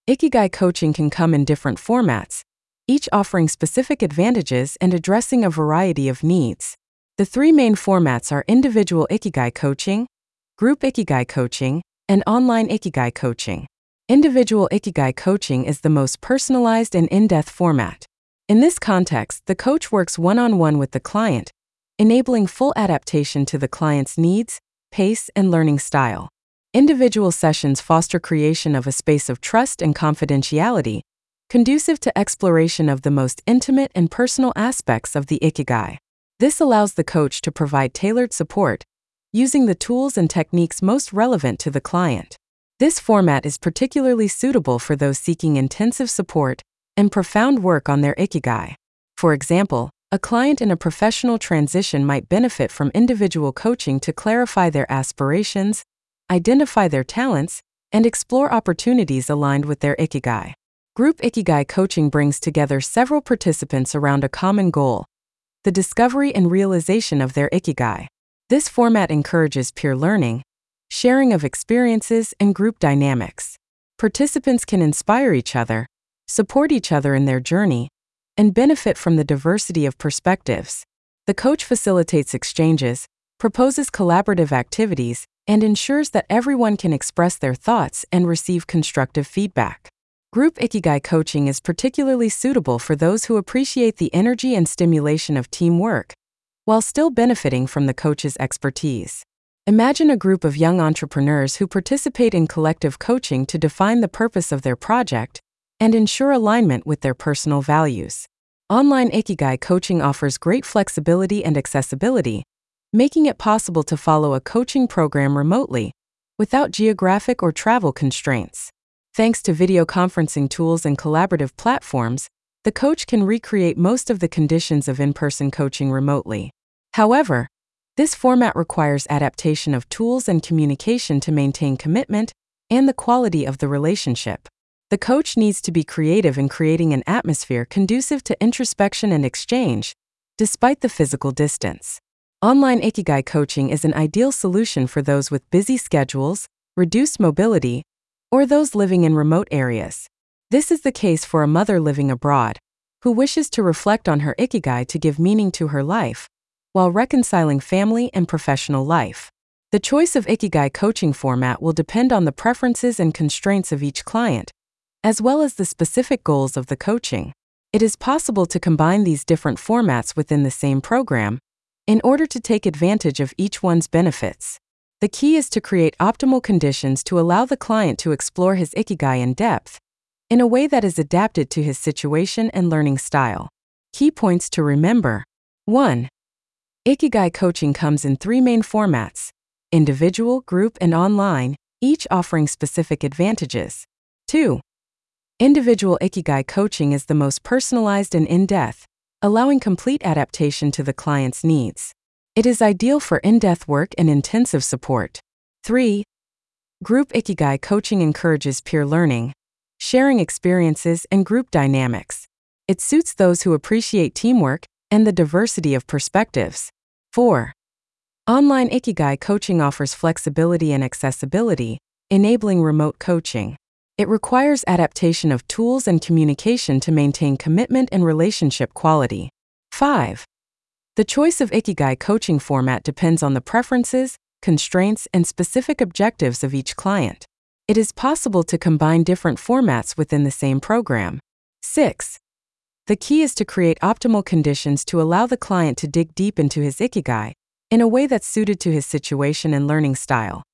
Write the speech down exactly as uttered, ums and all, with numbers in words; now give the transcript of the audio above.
Ikigai coaching can come in different formats, each offering specific advantages and addressing a variety of needs. The three main formats are individual Ikigai coaching, group Ikigai coaching, and online Ikigai coaching. Individual Ikigai coaching is the most personalized and in-depth format. In this context, the coach works one-on-one with the client, enabling full adaptation to the client's needs, pace, and learning style. Individual sessions foster creation of a space of trust and confidentiality, conducive to exploration of the most intimate and personal aspects of the Ikigai. This allows the coach to provide tailored support, using the tools and techniques most relevant to the client. This format is particularly suitable for those seeking intensive support and profound work on their Ikigai. For example, a client in a professional transition might benefit from individual coaching to clarify their aspirations, identify their talents, and explore opportunities aligned with their Ikigai. Group Ikigai coaching brings together several participants around a common goal: the discovery and realization of their Ikigai. This format encourages peer learning, sharing of experiences, and group dynamics. Participants can inspire each other, support each other in their journey, and benefit from the diversity of perspectives. The coach facilitates exchanges, proposes collaborative activities, and ensures that everyone can express their thoughts and receive constructive feedback. Group Ikigai coaching is particularly suitable for those who appreciate the energy and stimulation of teamwork, while still benefiting from the coach's expertise. Imagine a group of young entrepreneurs who participate in collective coaching to define the purpose of their project and ensure alignment with their personal values. Online Ikigai coaching offers great flexibility and accessibility, making it possible to follow a coaching program remotely, without geographic or travel constraints. Thanks to video conferencing tools and collaborative platforms, the coach can recreate most of the conditions of in-person coaching remotely. However, this format requires adaptation of tools and communication to maintain commitment and the quality of the relationship. The coach needs to be creative in creating an atmosphere conducive to introspection and exchange, despite the physical distance. Online Ikigai coaching is an ideal solution for those with busy schedules, reduced mobility, or those living in remote areas. This is the case for a mother living abroad, who wishes to reflect on her Ikigai to give meaning to her life, while reconciling family and professional life. The choice of Ikigai coaching format will depend on the preferences and constraints of each client, as well as the specific goals of the coaching. It is possible to combine these different formats within the same program, in order to take advantage of each one's benefits. The key is to create optimal conditions to allow the client to explore his Ikigai in depth, in a way that is adapted to his situation and learning style. Key points to remember. one. Ikigai coaching comes in three main formats: individual, group, and online, each offering specific advantages. two. Individual Ikigai coaching is the most personalized and in-depth, allowing complete adaptation to the client's needs. It is ideal for in-depth work and intensive support. three. Group Ikigai coaching encourages peer learning, sharing experiences, and group dynamics. It suits those who appreciate teamwork and the diversity of perspectives. four. Online Ikigai coaching offers flexibility and accessibility, enabling remote coaching. It requires adaptation of tools and communication to maintain commitment and relationship quality. five. The choice of Ikigai coaching format depends on the preferences, constraints, and specific objectives of each client. It is possible to combine different formats within the same program. six. The key is to create optimal conditions to allow the client to dig deep into his Ikigai, in a way that's suited to his situation and learning style.